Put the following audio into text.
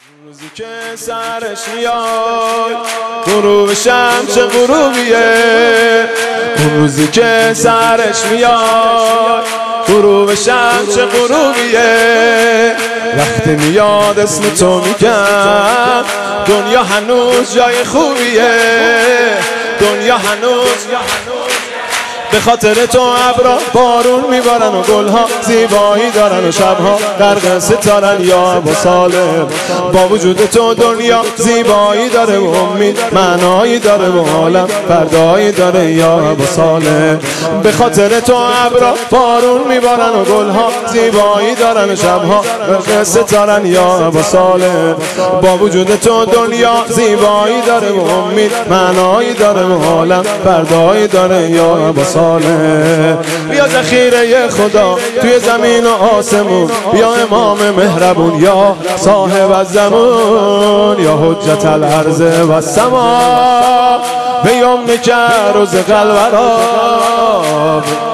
روزی که سرش میاد غروب شمس چه غروبیه، اون روزی که سرش میاد غروب شمس چه غروبیه. وقتی میاد اسم تو میگم دنیا هنوز جای خوبیه، دنیا هنوز به خاطر تو ابرا بارون میبارن و گلها زیبایی دارن و شبها غرق ستارن. یا ابا سالم با وجود تو دنیا زیبایی داره و امید معنایی داره و عالم فردایی داره. یا ابا سالم به خاطر تو ابرا بارون میبارن و گلها زیبایی دارن و شبها غرق ستارن. یا ابا سالم با وجود تو دنیا زیبایی داره و امید معنایی داره و عالم فردایی داره. یا ابا بیا ذخیره خدا توی زمین و آسمون، بیا امام مهربون، یا صاحب الزمان، یا حجت الارض و السما، به یوم که روز قلب را